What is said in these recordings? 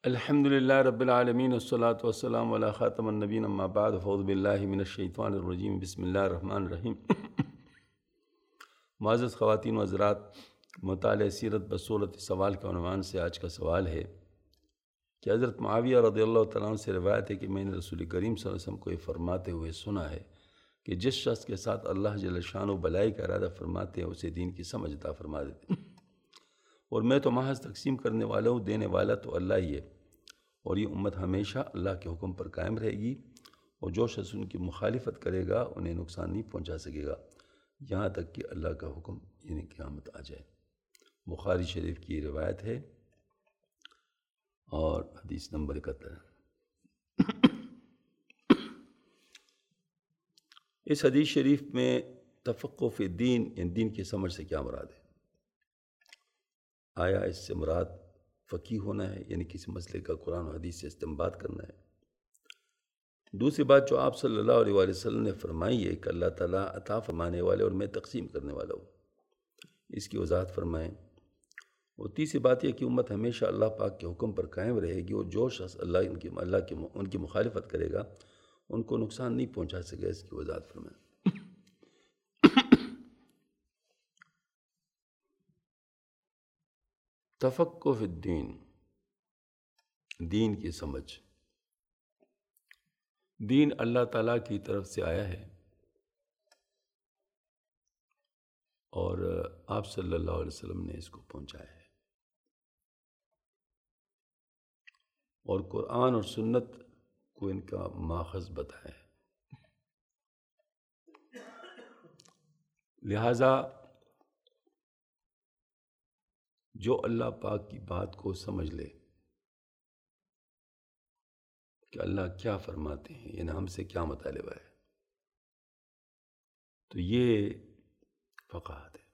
الحمد للہ رب العالمین والصلاة والسلام علی خاتم النبین اما بعد فاعوذ باللہ من الشیطان الرجیم بسم اللہ الرحمن الرحیم۔ معزز خواتین و حضرات، مطالعہ سیرت بصورت سوال کے عنوان سے آج کا سوال ہے کہ حضرت معاویہ رضی اللہ تعالیٰ عنہ سے روایت ہے کہ میں نے رسول کریم صلی اللہ علیہ وسلم کو یہ فرماتے ہوئے سنا ہے کہ جس شخص کے ساتھ اللہ جل شانہ بلائی کا ارادہ فرماتے ہیں اسے دین کی سمجھ عطا فرما دیتے ہیں، اور میں تو محض تقسیم کرنے والا ہوں، دینے والا تو اللہ ہی ہے، اور یہ امت ہمیشہ اللہ کے حکم پر قائم رہے گی، اور جو شخص ان کی مخالفت کرے گا انہیں نقصان نہیں پہنچا سکے گا یہاں تک کہ اللہ کا حکم یعنی قیامت آ جائے۔ بخاری شریف کی روایت ہے اور حدیث نمبر 71۔ اس حدیث شریف میں تفقہ فی الدین یعنی دین کی سمجھ سے کیا مراد ہے؟ آیا اس سے مراد فقیہ ہونا ہے یعنی کسی مسئلے کا قرآن و حدیث سے استنباط کرنا ہے؟ دوسری بات جو آپ صلی اللہ علیہ وآلہ وسلم نے فرمائی ہے کہ اللہ تعالیٰ عطا فرمانے والے اور میں تقسیم کرنے والا ہوں، اس کی وضاحت فرمائیں۔ اور تیسری بات یہ کہ امت ہمیشہ اللہ پاک کے حکم پر قائم رہے گی، اور جو شخص ان کی مخالفت کرے گا ان کو نقصان نہیں پہنچا سکے، اس کی وضاحت فرمائیں۔ تفقہ فی الدین، دین کی سمجھ۔ دین اللہ تعالیٰ کی طرف سے آیا ہے اور آپ صلی اللہ علیہ وسلم نے اس کو پہنچایا ہے، اور قرآن اور سنت کو ان کا ماخذ بتایا ہے۔ لہٰذا جو اللہ پاک کی بات کو سمجھ لے کہ اللہ کیا فرماتے ہیں، یعنی ہم سے کیا مطالبہ ہے، تو یہ فقاہت ہے۔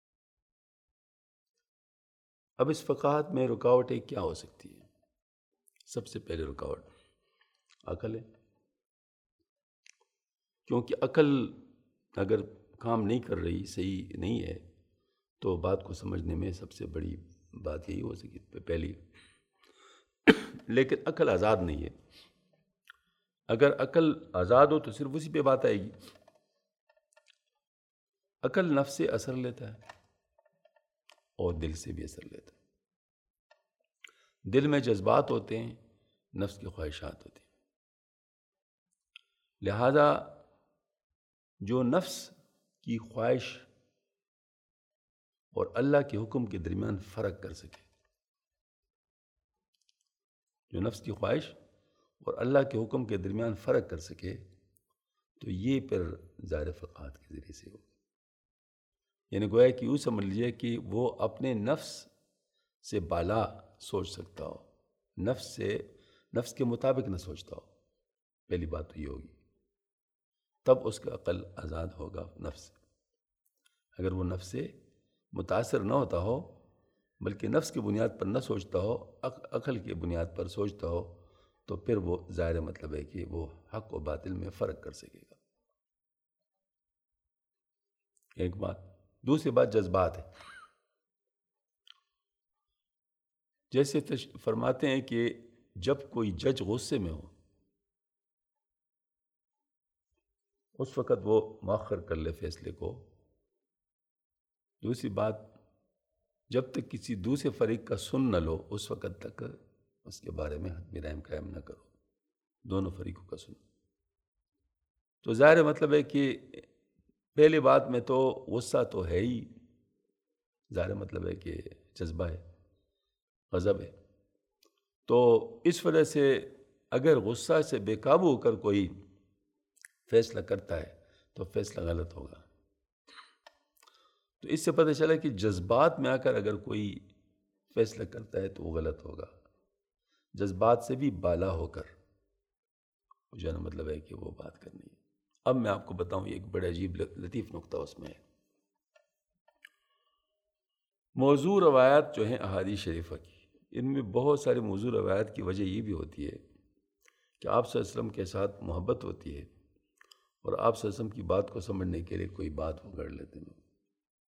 اب اس فقاہت میں رکاوٹیں کیا ہو سکتی ہیں؟ سب سے پہلے رکاوٹ عقل ہے، کیونکہ عقل اگر کام نہیں کر رہی، صحیح نہیں ہے، تو بات کو سمجھنے میں سب سے بڑی بات یہی ہو سکتی پہلی۔ لیکن عقل آزاد نہیں ہے، اگر عقل آزاد ہو تو صرف اسی پہ بات آئے گی۔ عقل نفس سے اثر لیتا ہے اور دل سے بھی اثر لیتا ہے۔ دل میں جذبات ہوتے ہیں، نفس کی خواہشات ہوتی ہیں۔ لہذا جو نفس کی خواہش اور اللہ کے حکم کے درمیان فرق کر سکے، جو نفس کی خواہش اور اللہ کے حکم کے درمیان فرق کر سکے، تو یہ پھر ظاہر فقاہت کے ذریعے سے ہوگا۔ یعنی گویا کہ یوں سمجھ لیجیے کہ وہ اپنے نفس سے بالا سوچ سکتا ہو، نفس کے مطابق نہ سوچتا ہو، پہلی بات تو یہ ہوگی، تب اس کا عقل آزاد ہوگا نفس سے۔ اگر وہ نفس سے متاثر نہ ہوتا ہو بلکہ نفس کی بنیاد پر نہ سوچتا ہو، عقل کی بنیاد پر سوچتا ہو، تو پھر وہ ظاہر مطلب ہے کہ وہ حق و باطل میں فرق کر سکے گا۔ ایک بات۔ دوسری بات جذبات ہے۔ جیسے فرماتے ہیں کہ جب کوئی جج غصے میں ہو اس وقت وہ مؤخر کر لے فیصلے کو۔ دوسری بات، جب تک کسی دوسرے فریق کا سن نہ لو اس وقت تک اس کے بارے میں حتمی رائے قائم نہ کرو، دونوں فریقوں کا سنو۔ تو ظاہر مطلب ہے کہ پہلی بات میں تو غصہ تو ہے ہی، ظاہر مطلب ہے کہ جذبہ ہے، غضب ہے، تو اس وجہ سے اگر غصہ سے بے قابو ہو کر کوئی فیصلہ کرتا ہے تو فیصلہ غلط ہوگا۔ تو اس سے پتہ چلا کہ جذبات میں آ کر اگر کوئی فیصلہ کرتا ہے تو وہ غلط ہوگا، جذبات سے بھی بالا ہو کر جو ہے مطلب ہے کہ وہ بات کرنی ہے۔ اب میں آپ کو بتاؤں، ایک بڑا عجیب لطیف نقطہ اس میں ہے۔ موضوع روایات جو ہیں احادیث شریفہ کی، ان میں بہت سارے موضوع روایات کی وجہ یہ بھی ہوتی ہے کہ آپ صلی اللہ علیہ وسلم کے ساتھ محبت ہوتی ہے اور آپ صلی اللہ علیہ وسلم کی بات کو سمجھنے کے لیے کوئی بات وہ گڑھ لیتے ہیں۔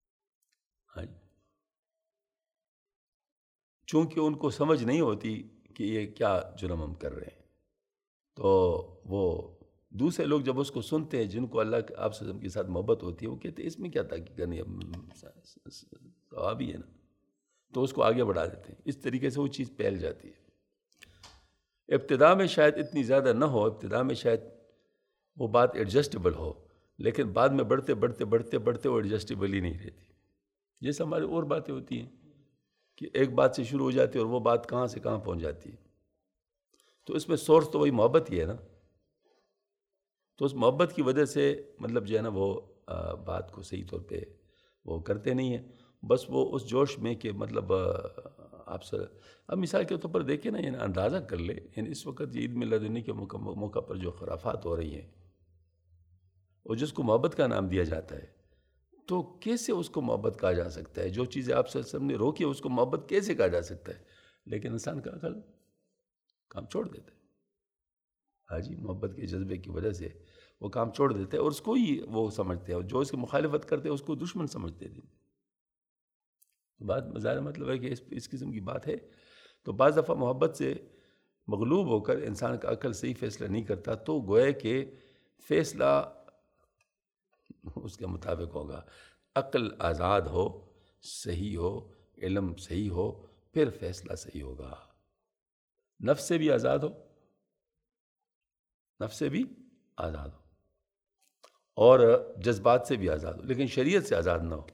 چونکہ ان کو سمجھ نہیں ہوتی کہ یہ کیا جرم ہم کر رہے ہیں. تو وہ دوسرے لوگ جب اس کو سنتے ہیں جن کو اللہ کے آپ سے کے ساتھ محبت ہوتی ہے، وہ کہتے ہیں اس میں کیا تحقیق کرنی ہے، ثواب ہی ہے نا، تو اس کو آگے بڑھا دیتے ہیں. اس طریقے سے وہ چیز پھیل جاتی ہے. ابتدا میں شاید اتنی زیادہ نہ ہو، ابتدا میں شاید وہ بات ایڈجسٹیبل ہو، لیکن بعد میں بڑھتے بڑھتے بڑھتے بڑھتے وہ ایڈجسٹیبل ہی نہیں رہتی. جیسے ہماری اور باتیں ہوتی ہیں کہ ایک بات سے شروع ہو جاتی ہے اور وہ بات کہاں سے کہاں پہنچ جاتی ہے. تو اس میں سورس تو وہی محبت ہی ہے نا. تو اس محبت کی وجہ سے مطلب جو ہے نا وہ بات کو صحیح طور پہ وہ کرتے نہیں ہیں. بس وہ اس جوش میں کہ مطلب آپ سے اب مثال کے طور پر دیکھیں نا، یعنی اندازہ کر لے، یعنی اس وقت عید میلاد النبی کے موقع پر جو خرافات ہو رہی ہیں اور جس کو محبت کا نام دیا جاتا ہے، تو کیسے اس کو محبت کہا جا سکتا ہے؟ جو چیزیں آپ صلی اللہ علیہ وسلم نے روکی اس کو محبت کیسے کہا جا سکتا ہے؟ لیکن انسان کا عقل کام چھوڑ دیتا ہے. ہاں جی، محبت کے جذبے کی وجہ سے وہ کام چھوڑ دیتے ہیں اور اس کو ہی وہ سمجھتے ہیں، اور جو اس کی مخالفت کرتے ہیں اس کو دشمن سمجھتے ہیں. بات ظاہر مطلب ہے کہ اس قسم کی بات ہے. تو بعض دفعہ محبت سے مغلوب ہو کر انسان کا عقل صحیح فیصلہ نہیں کرتا، تو گویا کہ فیصلہ اس کے مطابق ہوگا. عقل آزاد ہو، صحیح ہو، علم صحیح ہو، پھر فیصلہ صحیح ہوگا. نفس سے بھی آزاد ہو، نفس سے بھی آزاد ہو، اور جذبات سے بھی آزاد ہو، لیکن شریعت سے آزاد نہ ہو.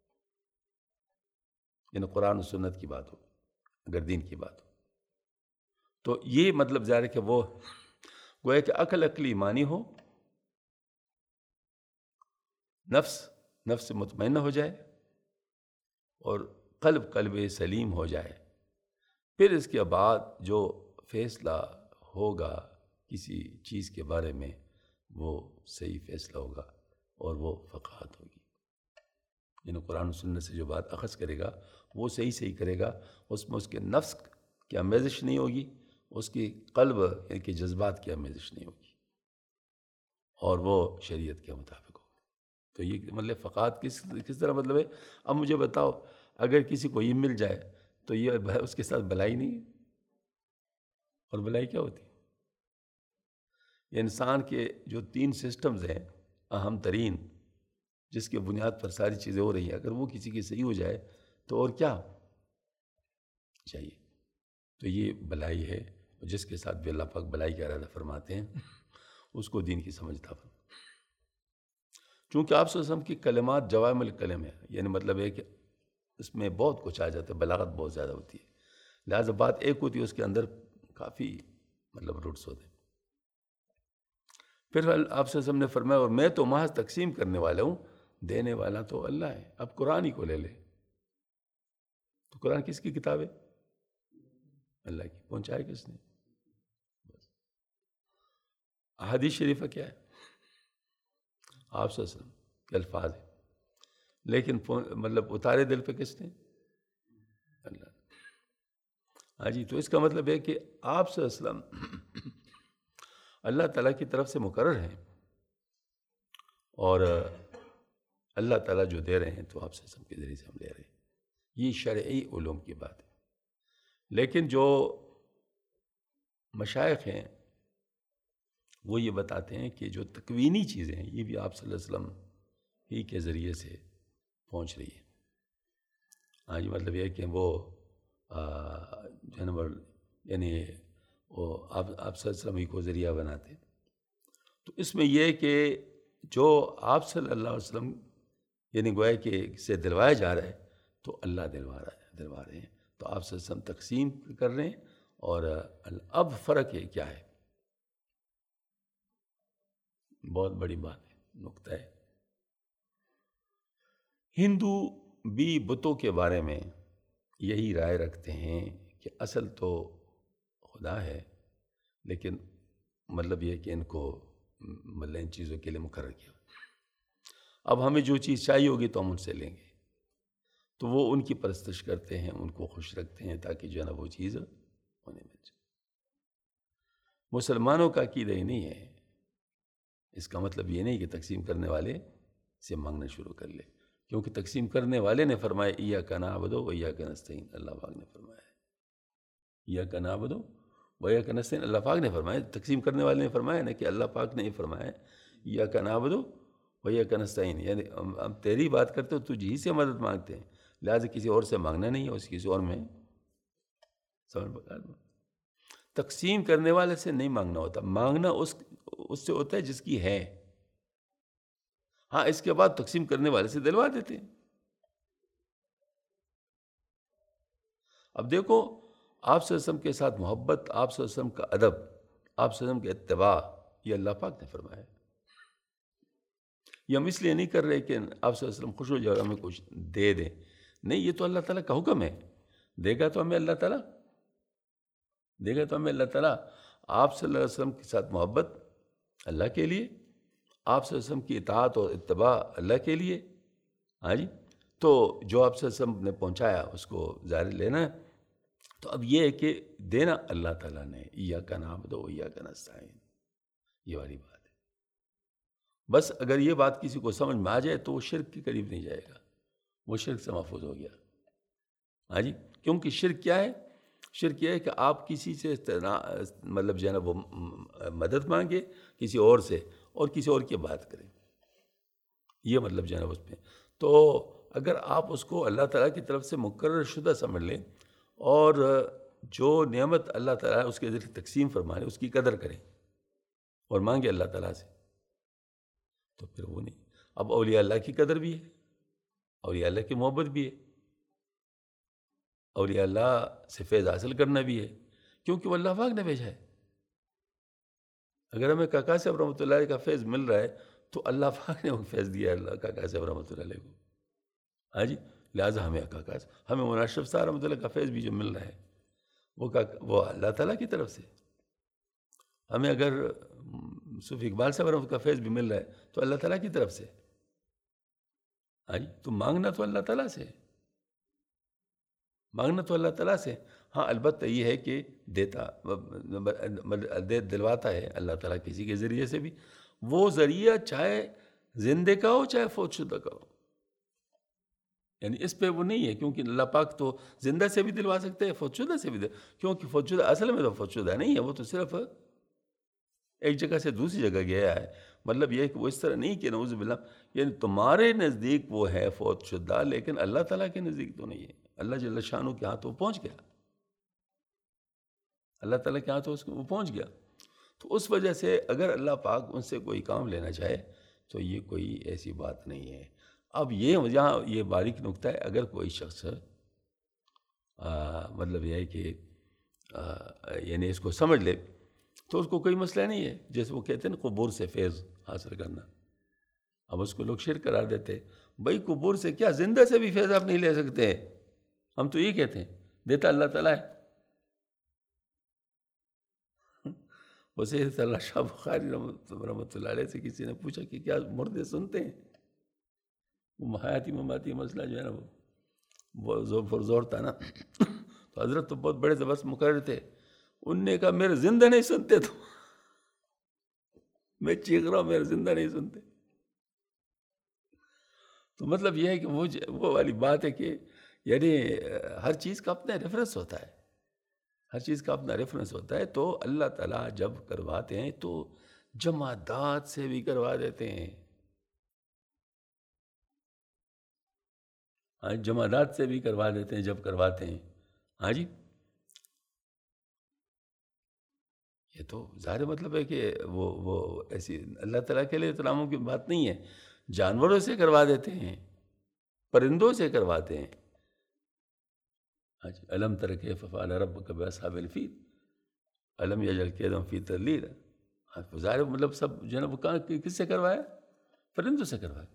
یعنی قرآن و سنت کی بات ہو، اگر دین کی بات ہو تو یہ مطلب ظاہر ہے کہ وہ گویا کہ عقل ایمانی ہو، نفس مطمئنہ ہو جائے اور قلب سلیم ہو جائے. پھر اس کے بعد جو فیصلہ ہوگا کسی چیز کے بارے میں وہ صحیح فیصلہ ہوگا اور وہ فقاہت ہوگی. یعنی قرآن و سنت سے جو بات اخذ کرے گا وہ صحیح کرے گا، اس میں اس کے نفس کی آمیزش نہیں ہوگی، اس کی قلب یعنی کہ جذبات کی آمیزش نہیں ہوگی، اور وہ شریعت کے مطابق ہوگا. تو یہ مطلب فقاہت کس طرح مطلب ہے؟ اب مجھے بتاؤ، اگر کسی کو یہ مل جائے تو یہ اس کے ساتھ بھلائی نہیں ہے؟ اور بھلائی کیا ہوتی ہے؟ انسان کے جو 3 سسٹمز ہیں اہم ترین، جس کے بنیاد پر ساری چیزیں ہو رہی ہیں، اگر وہ کسی کی صحیح ہو جائے تو اور کیا چاہیے؟ تو یہ بھلائی ہے، جس کے ساتھ بھی اللہ پاک بھلائی کا ارادہ فرماتے ہیں اس کو دین کی سمجھتا فرماتے. چونکہ آپ صلی اللہ علیہ وسلم کی کلمات جوامع الکلم ہے، یعنی مطلب ہے کہ اس میں بہت کچھ آ جاتا ہے، بلاغت بہت زیادہ ہوتی ہے، لہٰذا بات ایک ہوتی ہے اس کے اندر کافی مطلب روٹس ہوتے ہیں. پھر آپ صلی اللہ علیہ وسلم نے فرمایا اور میں تو محض تقسیم کرنے والا ہوں، دینے والا تو اللہ ہے. اب قرآن ہی کو لے لے تو قرآن کس کی کتاب ہے؟ اللہ کی. پہنچائے کس نے؟ بس. احادیث شریفہ کیا ہے؟ آپ صلی اللہ علیہ وسلم کے الفاظ ہیں، لیکن مطلب اتارے دل پہ کس نے؟ اللہ. ہاں جی، تو اس کا مطلب ہے کہ آپ صلی اللہ علیہ وسلم اللہ تعالیٰ کی طرف سے مقرر ہیں، اور اللہ تعالیٰ جو دے رہے ہیں تو آپ صلی اللہ علیہ وسلم کے ذریعے سے ہم لے رہے ہیں. یہ شرعی علوم کی بات ہے. لیکن جو مشائخ ہیں وہ یہ بتاتے ہیں کہ جو تکوینی چیزیں ہیں یہ بھی آپ صلی اللہ علیہ وسلم ہی کے ذریعے سے پہنچ رہی ہے. ہاں جی، مطلب یہ کہ وہ جانور یعنی وہ آپ صلی اللہ علیہ وسلم ہی کو ذریعہ بناتے ہیں. تو اس میں یہ کہ جو آپ صلی اللہ علیہ وسلم یعنی گویا کہ سے دلوایا جا رہا ہے تو اللہ دلوا رہے ہیں. تو آپ صلی اللہ علیہ وسلم تقسیم کر رہے ہیں، اور اب فرق ہے کیا ہے؟ بہت بڑی بات ہے، نقطہ ہے. ہندو بھی بتوں کے بارے میں یہی رائے رکھتے ہیں کہ اصل تو خدا ہے، لیکن مطلب یہ کہ ان کو مطلب ان چیزوں کے لیے مقرر کیا. اب ہمیں جو چیز چاہیے ہوگی تو ہم ان سے لیں گے، تو وہ ان کی پرستش کرتے ہیں، ان کو خوش رکھتے ہیں تاکہ جو ہے نا وہ چیز ہونے مل جائے. مسلمانوں کا عقیدہ ہی نہیں ہے. اس کا مطلب یہ نہیں کہ تقسیم کرنے والے سے مانگنا شروع کر لے، کیونکہ تقسیم کرنے والے نے فرمایا ایاک نعبد و ایاک نستعین، اللہ پاک نے فرمایا ہے. ایاک نعبد و ایاک نستعین اللہ پاک نے فرمایا، تقسیم کرنے والے نے فرمایا نا کہ اللہ پاک نے یہ فرمایا ایاک نعبد و ایاک نستعین، یعنی ہم تیری بات کرتے ہو، تجھ ہی سے مدد مانگتے ہیں، لہٰذا کسی اور سے مانگنا نہیں ہے، اس کسی اور میں سمجھ بکار تقسیم کرنے والے سے نہیں مانگنا ہوتا، مانگنا اس سے ہوتا ہے جس کی ہے، ہاں اس کے بعد تقسیم کرنے والے سے دلوا دیتے ہیں۔ اب دیکھو آپ صلی اللہ علیہ وسلم کے ساتھ محبت، آپ صلی اللہ علیہ وسلم کا ادب، آپ صلی اللہ علیہ وسلم کے اتباع، یہ اللہ پاک نے فرمایا۔ یہ ہم اس لیے نہیں کر رہے کہ آپ صلی اللہ علیہ وسلم خوش ہو جائے اور ہمیں کچھ دے دیں، نہیں، یہ تو اللہ تعالیٰ کا حکم ہے، دے گا تو ہمیں اللہ تعالیٰ، دے گا تو ہمیں اللہ تعالیٰ۔ آپ صلی اللہ علیہ وسلم کے ساتھ محبت اللہ کے لیے، آپ صلی اللہ علیہ وسلم کی اطاعت اور اتباع اللہ کے لیے، ہاں جی، تو جو آپ صلی اللہ علیہ وسلم نے پہنچایا اس کو ظاہر لینا ہے۔ تو اب یہ ہے کہ دینا اللہ تعالیٰ نے، ایاک نعبد و ایاک نستعین، یہ والی بات ہے۔ بس اگر یہ بات کسی کو سمجھ میں آ جائے تو وہ شرک کے قریب نہیں جائے گا، وہ شرک سے محفوظ ہو گیا، ہاں جی، کیونکہ شرک کیا ہے؟ شرک یہ ہے کہ آپ کسی سے مطلب جو ہے نا وہ مدد مانگے کسی اور سے، اور کسی اور کی بات کریں، یہ مطلب جو ہے نا اس میں۔ تو اگر آپ اس کو اللہ تعالیٰ کی طرف سے مقرر شدہ سمجھ لیں اور جو نعمت اللہ تعالیٰ اس کے ذریعے تقسیم فرمائے اس کی قدر کریں اور مانگے اللہ تعالیٰ سے، تو پھر وہ نہیں۔ اب اولیاء اللہ کی قدر بھی ہے، اولیاء اللہ کی محبت بھی ہے، اولیاء اللہ سے فیض حاصل کرنا بھی ہے، کیونکہ وہ اللہ پاک نے بھیجا ہے۔ اگر ہمیں کاکا صاحب رحمۃ اللہ علیہ کا فیض مل رہا ہے تو اللہ پاک نے وہ فیض دیا ہے اللہ کاکا صاحب رحمۃ اللہ علیہ کو، ہاں جی، لہٰذا ہمیں مولانا اشرف صاحب رحمۃ اللہ کا فیض بھی جو مل رہا ہے وہ اللہ تعالیٰ کی طرف سے۔ ہمیں اگر صوفی اقبال صاحب رحمۃ کا فیض بھی مل رہا ہے تو اللہ تعالیٰ کی طرف سے، ہاں جی، تو مانگنا تو اللہ تعالیٰ سے، مانگنا تو اللہ تعالیٰ سے، ہاں البتہ یہ ہے کہ دیتا دلواتا ہے اللہ تعالیٰ کسی کے ذریعے سے بھی، وہ ذریعہ چاہے زندے کا ہو چاہے فوت شدہ کا ہو، یعنی اس پہ وہ نہیں ہے، کیونکہ اللہ پاک تو زندہ سے بھی دلوا سکتے ہیں، فوت شدہ سے بھی کیونکہ فوت شدہ اصل میں تو فوت شدہ نہیں ہے، وہ تو صرف ایک جگہ سے دوسری جگہ گیا ہے، مطلب یہ ہے کہ وہ اس طرح نہیں کہ نعوذ باللہ، یعنی تمہارے نزدیک وہ ہے فوت شدہ لیکن اللہ تعالیٰ کے نزدیک تو نہیں ہے، اللہ جل شانہ کے ہاں تو وہ پہنچ گیا، اللہ تعالیٰ کے ہاں تو وہ پہنچ گیا۔ تو اس وجہ سے اگر اللہ پاک ان سے کوئی کام لینا چاہے تو یہ کوئی ایسی بات نہیں ہے۔ اب یہاں یہ باریک نکتہ ہے، اگر کوئی شخص مطلب یہ ہے کہ یعنی اس کو سمجھ لے تو اس کو کوئی مسئلہ نہیں ہے، جیسے وہ کہتے ہیں نا قبور سے فیض حاصل کرنا، اب اس کو لوگ شرک قرار دیتے، بھائی قبور سے کیا، زندہ سے بھی فیض آپ نہیں لے سکتے ہیں، ہم تو یہ کہتے ہیں دیتا اللہ تعالیٰ ہے۔ وہ سید اللہ شاہ بخاری رحمۃ اللہ علیہ سے کسی نے پوچھا کہ کیا مردے سنتے ہیں؟ وہ حیاتی مماتی مسئلہ جو ہے نا وہ زور تھا نا، تو حضرت تو بہت بڑے زبردست مقرر تھے، ان نے کہا میرے زندہ نہیں سنتے، تو میں چیخ رہا ہوں میرے زندہ نہیں سنتے۔ تو مطلب یہ ہے کہ وہ والی بات ہے کہ یعنی ہر چیز کا اپنا ریفرنس ہوتا ہے، ہر چیز کا اپنا ریفرنس ہوتا ہے، تو اللہ تعالیٰ جب کرواتے ہیں تو جمادات سے بھی کروا دیتے ہیں، ہاں جمادات سے بھی کروا دیتے ہیں جب کرواتے ہیں، ہاں جی، یہ تو ظاہر مطلب ہے کہ وہ ایسی اللہ تعالیٰ کے لیے احتراموں کی بات نہیں ہے، جانوروں سے کروا دیتے ہیں، پرندوں سے کرواتے ہیں، ہاں جی، الم تر کیف فعل ربک باصحاب الفیل الم یجعل کیدہم فی تضلیل، ظاہر مطلب سب جو ہے نا وہ کس سے کروایا؟ پرندوں سے کروایا،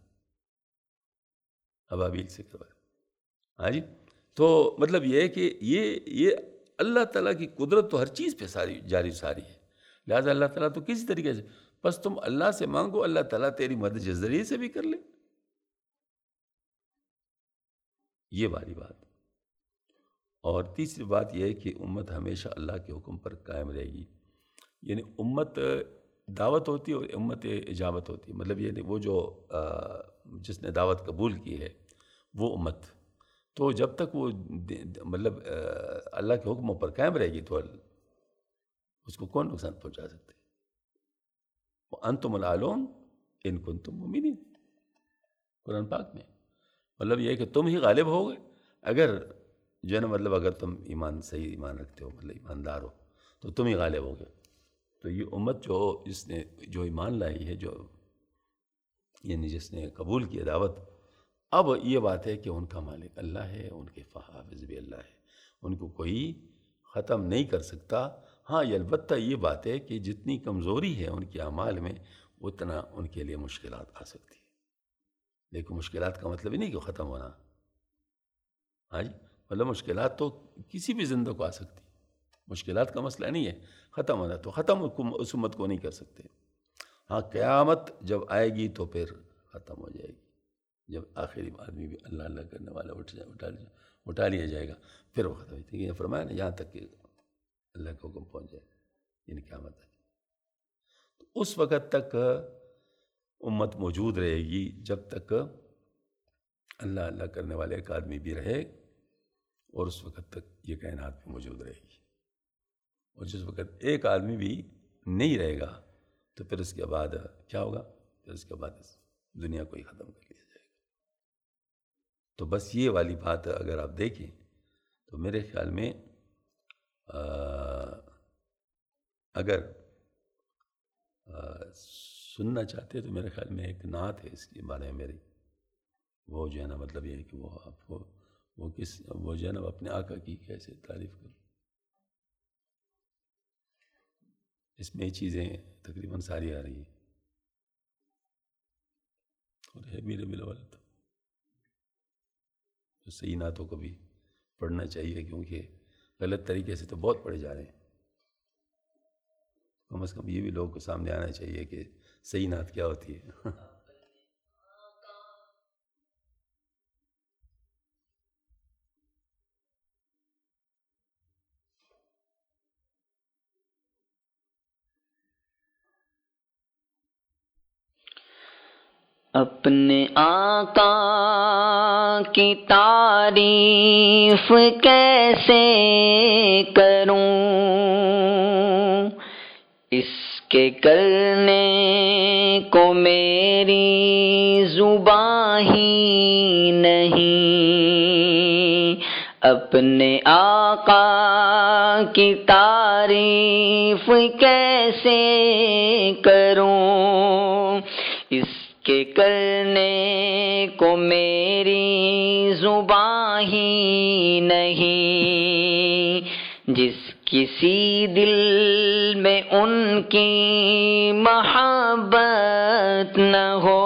ابابیل سے کروایا، ہاں جی، تو مطلب یہ ہے کہ یہ اللہ تعالیٰ کی قدرت تو ہر چیز پہ ساری جاری ساری ہے، لہٰذا اللہ تعالیٰ تو کسی طریقے سے، بس تم اللہ سے مانگو، اللہ تعالیٰ تیری مدد کے ذریعے سے بھی کر لے، یہ باری بات۔ اور تیسری بات یہ ہے کہ امت ہمیشہ اللہ کے حکم پر قائم رہے گی، یعنی امت دعوت ہوتی ہے اور امت اجابت ہوتی ہے، مطلب یہ وہ جو جس نے دعوت قبول کی ہے وہ امت، تو جب تک وہ مطلب اللہ کے حکموں پر قائم رہے گی تو اس کو کون نقصان پہنچا سکتے؟ وَأَنْتُمُ الْأَعْلَوْنَ إِن كُنتُم مُؤْمِنِينَ، قرآن پاک میں مطلب یہ ہے کہ تم ہی غالب ہوگے اگر جو ہے نا مطلب اگر تم صحیح ایمان رکھتے ہو، مطلب ایماندار ہو تو تم ہی غالب ہوگے۔ تو یہ امت اس نے جو ایمان لائی ہے، جو یعنی جس نے قبول کیا دعوت، اب یہ بات ہے کہ ان کا مالک اللہ ہے، ان کے حافظ بھی اللہ ہے، ان کو کوئی ختم نہیں کر سکتا۔ ہاں یہ البتہ یہ بات ہے کہ جتنی کمزوری ہے ان کے اعمال میں اتنا ان کے لیے مشکلات آ سکتی ہے، لیکن مشکلات کا مطلب ہی نہیں کہ ختم ہونا۔ ہاں جی، مطلب مشکلات تو کسی بھی زندہ کو آ سکتی، مشکلات کا مسئلہ نہیں ہے ختم ہونا، تو ختم اس امت کو نہیں کر سکتے۔ ہاں قیامت جب آئے گی تو پھر ختم ہو جائے گی، جب آخری آدمی بھی اللہ اللہ کرنے والا اٹھا لیا جائے گا، پھر وہ ختم ہو جائے گی۔ یہ فرمایا نا یہاں تک کہ اللہ کا حکم پہنچ جائے، یعنی قیامت آ جائے، تو اس وقت تک امت موجود رہے گی جب تک اللہ اللہ کرنے والے ایک آدمی بھی رہے، اور اس وقت تک یہ کائنات بھی موجود رہے گی۔ اور جس وقت ایک آدمی بھی نہیں رہے گا تو پھر اس کے بعد کیا ہوگا؟ پھر اس کے بعد اس دنیا کو ہی ختم کر لیا جائے گا۔ تو بس یہ والی بات اگر آپ دیکھیں تو میرے خیال میں اگر سننا چاہتے تو میرے خیال میں ایک نعت ہے اس کے بارے میں میری، وہ جو ہے نا مطلب یہ ہے کہ وہ آپ کو وہ جو ہے نا اپنے آقا کی کیسے تعریف کروں، اس میں یہ چیزیں تقریباً ساری آ رہی ہیں، اور ہے میرے والا تو صحیح نعتوں کو بھی پڑھنا چاہیے، کیونکہ غلط طریقے سے تو بہت پڑھے جا رہے ہیں۔ کم از کم یہ بھی لوگوں کو سامنے آنا چاہیے کہ صحیح نعت کیا ہوتی ہے۔ اپنے آقا کی تعریف کیسے کروں، اس کے کرنے کو میری زبان ہی نہیں۔ اپنے آقا کی تعریف کیسے کروں، اس کے کرنے کو میری زبان ہی نہیں۔ جس کسی دل میں ان کی محبت نہ ہو،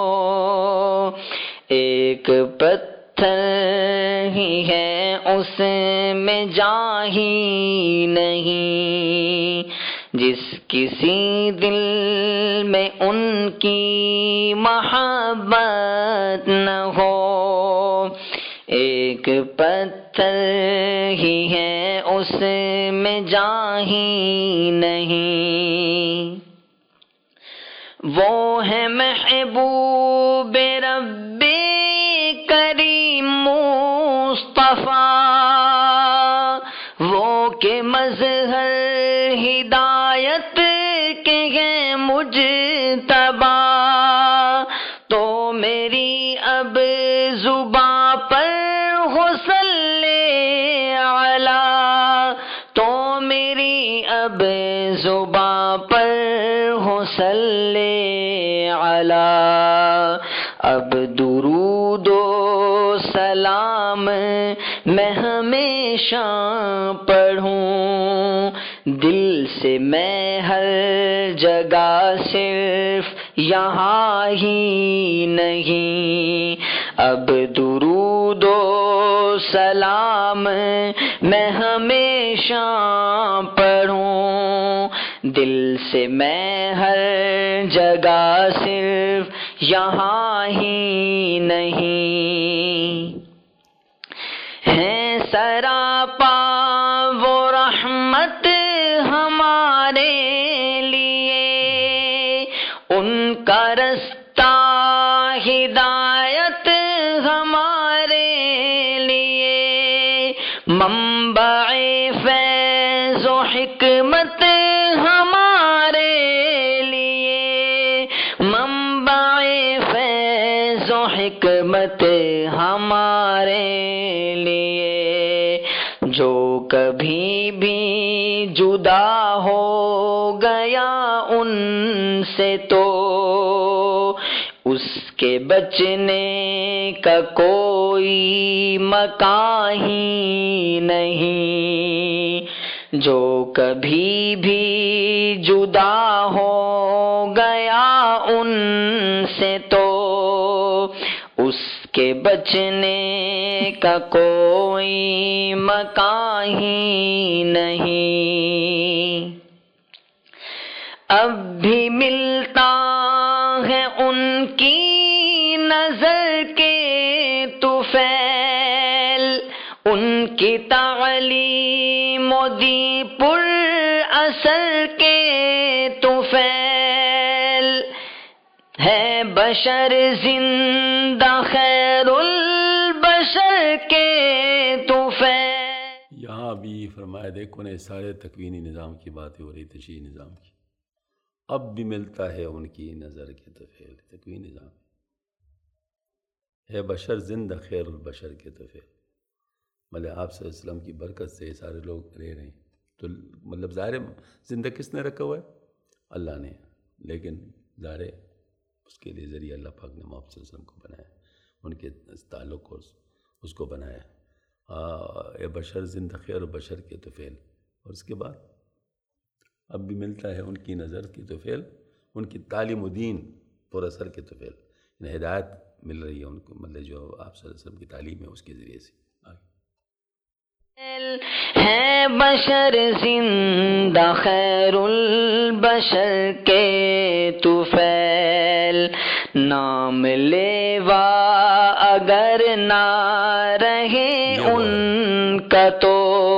ایک پتھر ہی ہے اس میں جان ہی نہیں۔ جس کسی دل میں ان کی محبت نہ ہو، ایک پتھر ہی ہے اس میں جان ہی نہیں۔ وہ ہے محبوب رب کریم مصطفیٰ، وہ کہ مظہر ہدایت کے ہیں مجتبی۔ تو میری اب زباں پر ہو صلی علی، تو میری اب زباں پر ہو صلی علی۔ اب درود و سلام میں ہمیشہ پڑھوں، دل سے میں ہر جگہ صرف یہاں ہی نہیں۔ اب درود و سلام میں ہمیشہ پڑھوں، دل سے میں ہر جگہ صرف یہاں ہی نہیں۔ ہیں سراپا وہ رحمت ہمارے لیے، ان کا رستہ ہدایت ہمارے لیے۔ جدا ہو گیا ان سے تو اس کے بچنے کا کوئی مکان ہی نہیں، جو کبھی بھی جدا ہو گیا ان سے تو اس کے بچنے کا کوئی مکان ہی نہیں۔ اب بھی ملتا ہے ان کی نظر کے طفیل، ان کی تعلیم و دی پر اثر کے طفیل، ہے بشر زندہ خیر البشر کے طفیل۔ یہاں بھی فرمایا دیکھو نے سارے تکوینی نظام کی باتیں ہو رہی، تشریعی نظام کی۔ اب بھی ملتا ہے ان کی نظر کے طفیل، تکوینی نظام ہے بشر زندہ خیر البشر کے طفیل، مطلب آپ صلی اللہ علیہ وسلم کی برکت سے سارے لوگ رہ رہے ہیں، تو مطلب ظاہر زندہ کس نے رکھا ہوا ہے؟ اللہ نے، لیکن ظاہر اس کے لیے ذریعہ اللہ پاک نے محمد صلی اللہ علیہ وسلم کو بنایا، ان کے تعلق کو اس کو بنایا، اے بشر زندہ خیر البشر کے طفیل۔ اور اس کے بعد اب بھی ملتا ہے ان کی نظر کی طفیل، ان کی تعلیم و دین پر اثر کے طفیل، یعنی ہدایت مل رہی ہے ان کو، مطلب جو آپ صلی اللہ علیہ وسلم کی تعلیم ہے اس کے ذریعے سے۔ ہے بشر زندہ خیر البشر کے طفیل، نام لیوا اگر نہ رہے ان کا تو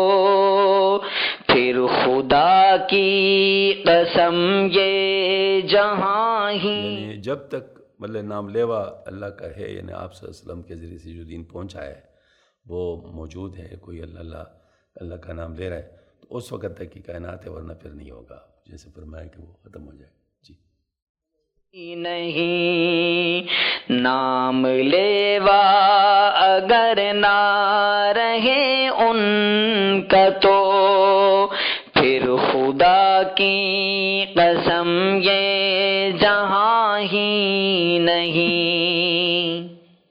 پھر خدا کی قسم یہ جہاں ہی، یعنی جب تک مطلب نام لیوا اللہ کا ہے، یعنی آپ صلی اللہ علیہ وسلم کے ذریعے سے جو دین پہنچا ہے وہ موجود ہے، کوئی اللہ کا نام لے رہا ہے، تو اس وقت تک کی کائنات ہے، ورنہ پھر نہیں ہوگا، جیسے فرمایا کہ وہ ختم ہو جائے۔ جی نہیں نام لیوا اگر نہ رہے ان کا تو پھر خدا کی قسم یہ جہاں ہی نہیں۔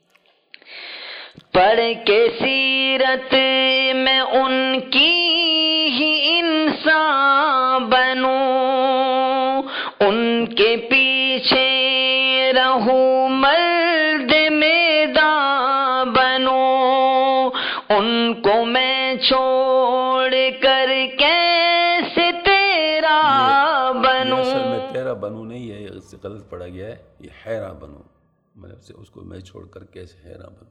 پڑھ کے سیرت میں ان کی ہی انسان بنوں، ان کے پیچھے رہوں مرد میدان بنوں، ان کو میں چھوڑ کر کیسے تیرا بنوں۔ یہ اصل میں تیرا بنوں نہیں ہے، اس سے غلط پڑا گیا ہے، یہ حیرا بنوں، مطلب اس کو میں چھوڑ کر کیسے حیرا بنوں،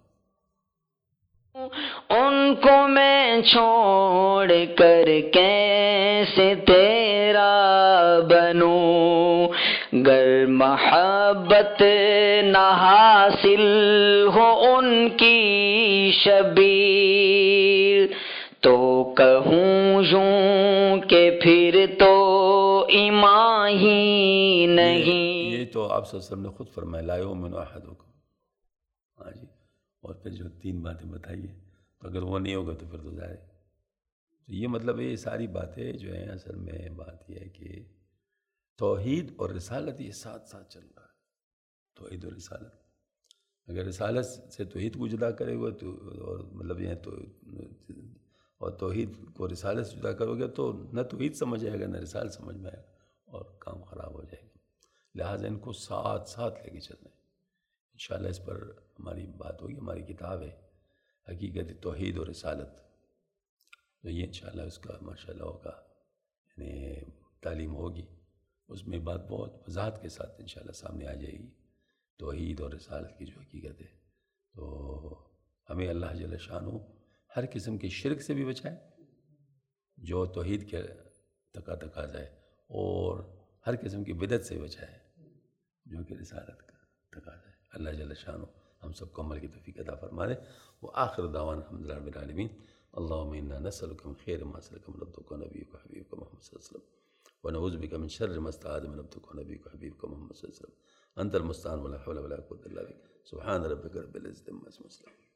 ان کو میں چھوڑ کر کیسے تیرا بنوں، گر محبت نہ حاصل ہو ان کی شبیر، تو کہوں یوں کہ پھر تو ایمان ہی نہیں۔ یہ تو آپ صلی اللہ علیہ وسلم نے خود فرمایا لا یؤمن احدکم، ہاں جی، اور پھر جو 3 باتیں بتائیے، تو اگر وہ نہیں ہوگا تو پھر تو ظاہر ہے۔ تو یہ مطلب یہ ساری باتیں جو ہیں، اصل میں بات یہ ہے کہ توحید اور رسالت یہ ساتھ ساتھ چل رہا ہے، توحید اور رسالت۔ اگر رسالت سے توحید کو جدا کرے گا تو، اور مطلب یہ تو، اور توحید کو رسالت سے جدا کرو گے تو نہ توحید سمجھ آئے گا نہ رسالت سمجھ میں آئے گا، اور کام خراب ہو جائے گا۔ لہٰذا ان کو ساتھ ساتھ لے کے چلنا ہے۔ انشاءاللہ اس پر ہماری بات ہوگی، ہماری کتاب ہے حقیقت توحید و رسالت، تو یہ انشاءاللہ اس کا ماشاءاللہ ہوگا، یعنی تعلیم ہوگی، اس میں بات بہت وضاحت کے ساتھ انشاءاللہ سامنے آ جائے گی، توحید اور رسالت کی جو حقیقت ہے۔ تو ہمیں اللہ جل شانہ ہر قسم کے شرک سے بھی بچائے جو توحید کے تقاضا ہے، اور ہر قسم کی بدعت سے بچائے جو کہ رسالت کا تقاضا ہے۔ اللہ جل شانہ ہم سب کو عمل کی توفیق عطا فرما دے۔ وآخر دعوانا الحمدللہ رب العالمین۔ اللہم انا نسألک من خیر ما سألک من عبدک ونبیک وحبیبک محمد صلی اللہ علیہ وسلم، ونعوذ بک من شر ما استعاذ من عبدک ونبیک وحبیبک محمد صلی اللہ علیہ وسلم، انت المستعان ولا حول ولا قوة الا بک، سبحان ربک رب العزة عما یصفون۔